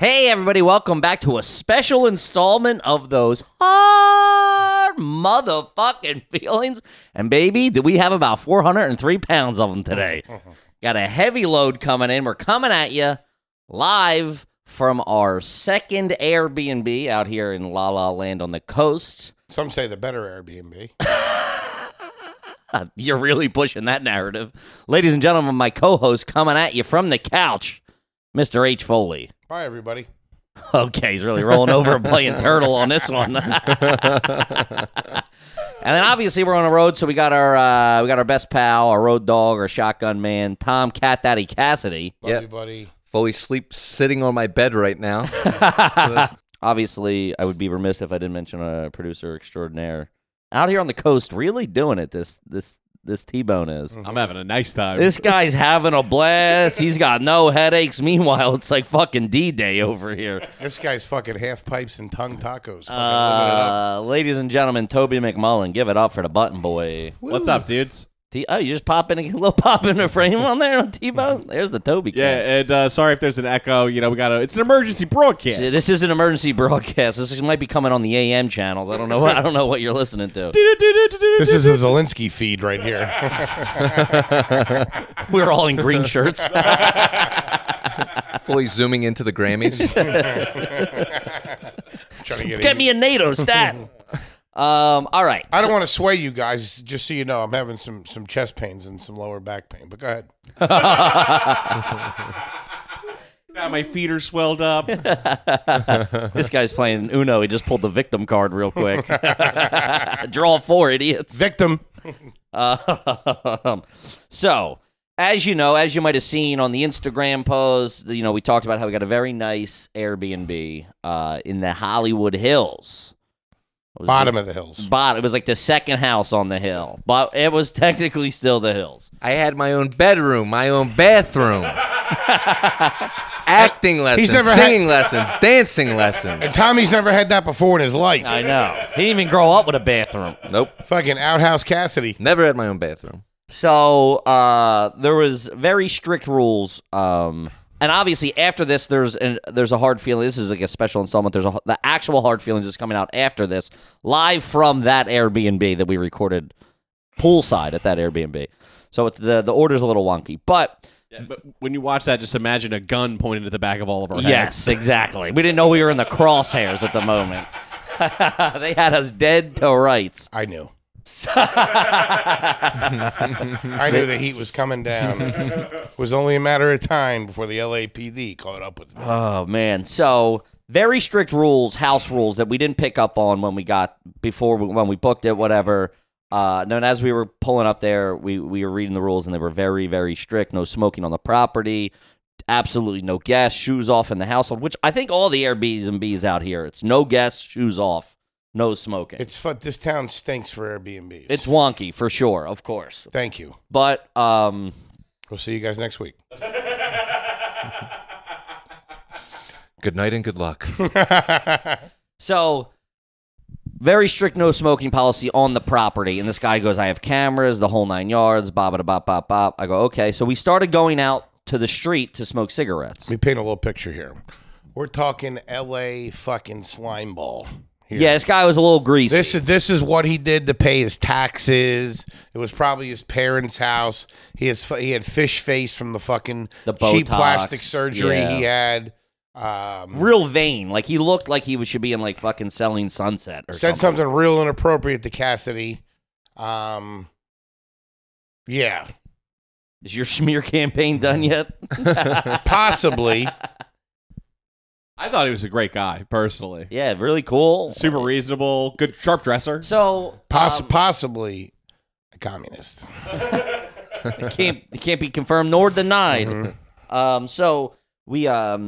Hey, everybody, welcome back to a special installment of those hard motherfucking feelings. And, baby, we have about 403 pounds of them today. Got a heavy load coming in. We're coming at you live from our second Airbnb out here in La La Land on the coast. Some say the better Airbnb. You're really pushing that narrative. Ladies and gentlemen, my co-host coming at you from the couch, Mr. H. Foley. Bye, everybody. Okay, he's really rolling over and playing turtle on this one. And then obviously we're on the road, so we got our best pal, our road dog, our shotgun man, Tom Cat Daddy Cassidy. Love you, buddy. Fully sleep sitting on my bed right now. Obviously, I would be remiss if I didn't mention a producer extraordinaire out here on the coast, really doing it. This T-Bone is. I'm having a nice time. This guy's having a blast. He's got no headaches. Meanwhile, it's like fucking D-Day over here. This guy's fucking half pipes and tongue tacos. Fucking living it up. Ladies and gentlemen, Toby McMullen, give it up for the button boy. What's up, dudes? Oh, you just pop in a little pop in the frame on there on T-Bone? There's the Toby Yeah, and sorry if there's an echo. You know, it's an emergency broadcast. This is an emergency broadcast. This might be coming on the AM channels. I don't know. I don't know what you're listening to. This is a Zelensky feed right here. We're all in green shirts. Fully zooming into the Grammys. Get me a NATO stat. All right. I don't want to sway you guys, just so you know. I'm having some chest pains and some lower back pain, but go ahead. My feet are swelled up. This guy's playing Uno. He just pulled the victim card real quick. Draw 4, idiots. Victim. So, as you know, as you might have seen on the Instagram post, we talked about how we got a very nice Airbnb in the Hollywood Hills. Bottom of the hills. It was like the second house on the hill, but it was technically still the hills. I had my own bedroom, my own bathroom. Acting lessons, singing lessons, dancing lessons. And Tommy's never had that before in his life. I know. He didn't even grow up with a bathroom. Nope. Fucking outhouse Cassidy. Never had my own bathroom. So there was very strict rules. And obviously, after this, there's a hard feeling. This is like a special installment. The actual hard feelings is coming out after this, live from that Airbnb that we recorded poolside at that Airbnb. So the order's a little wonky, but when you watch that, just imagine a gun pointed at the back of all of our heads. Yes, exactly. We didn't know we were in the crosshairs at the moment. They had us dead to rights. I knew. I knew the heat was coming down. It was only a matter of time before the LAPD caught up with me. Oh, man. So, very strict rules, house rules that we didn't pick up on when we booked it, whatever. Then as we were pulling up there, we were reading the rules, and they were very, very strict. No smoking on the property. Absolutely no guests. Shoes off in the household, which I think all the Airbnbs out here, it's no guests, shoes off. No smoking. This town stinks for Airbnbs. It's wonky, for sure, of course. Thank you. But, we'll see you guys next week. Good night and good luck. So, very strict no smoking policy on the property. And this guy goes, I have cameras, the whole 9 yards, bop. I go, okay. So we started going out to the street to smoke cigarettes. Let me paint a little picture here. We're talking LA fucking slime ball. Here. Yeah, this guy was a little greasy. This is what he did to pay his taxes. It was probably his parents' house. He had fish face from the fucking cheap plastic surgery he had. Real vain. Like he looked like he should be in like fucking Selling Sunset or said something real inappropriate to Cassidy. Yeah. Is your smear campaign done yet? Possibly. I thought he was a great guy, personally. Yeah, really cool. Super reasonable, good, sharp dresser. So possibly a communist. It can't be confirmed nor denied. Mm-hmm. So we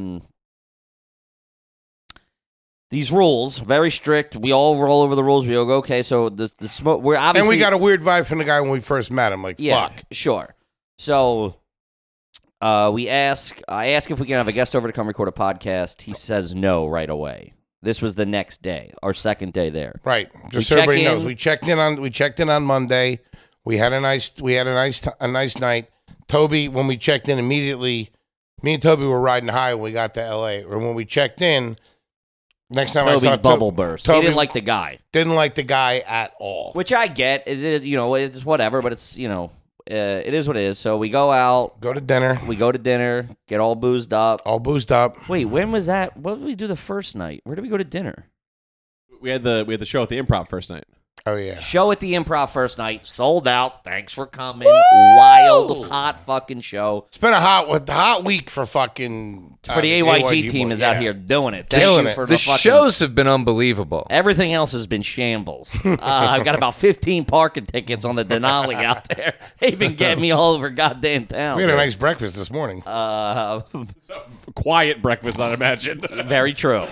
these rules very strict. We all roll over the rules. We go, okay. So the smoke. We're obviously, and we got a weird vibe from the guy when we first met him. Like, fuck, sure. So. I ask if we can have a guest over to come record a podcast. He says no right away. This was the next day, our second day there. Right. Just so everybody knows, we checked in on Monday. We had a nice night. Toby, when we checked in immediately, Me and Toby were riding high when we got to L.A. Or when we checked in. Next time Toby's I saw bubble burst. He didn't like the guy. Didn't like the guy at all. Which I get. It is, it's whatever, but it's, it is what it is. So we go out. Go to dinner. We go to dinner. Get all boozed up. Wait, when was that? What did we do the first night? Where did we go to dinner? We had the show at the Improv first night. Oh, yeah. Show at the Improv first night. Sold out. Thanks for coming. Woo! Wild, hot fucking show. It's been a hot week for fucking... For the AYG team is out here doing it. Killing it. The shows have been unbelievable. Everything else has been shambles. I've got about 15 parking tickets on the Denali out there. They've been getting me all over goddamn town. We had a nice breakfast this morning. Quiet breakfast, I'd imagine. Very true.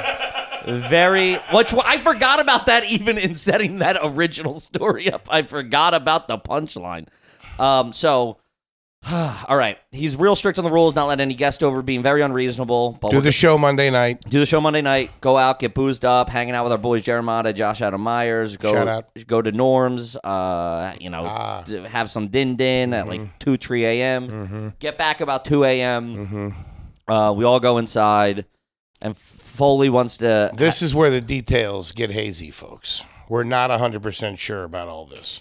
I forgot about that even in setting that original story up. I forgot about the punchline. All right. He's real strict on the rules, not letting any guest over, being very unreasonable. Do the show Monday night. Go out, get boozed up, hanging out with our boys Jeremiah, Josh Adam Myers. Shout out. Go to Norm's, have some din-din at like 2, 3 a.m. Mm-hmm. Get back about 2 a.m. We all go inside, and Foley wants to... This is where the details get hazy, folks. We're not 100% sure about all this.